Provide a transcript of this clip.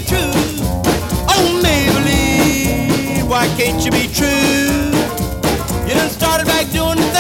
true? Oh, Maybelline, why can't you be true? You done started back doing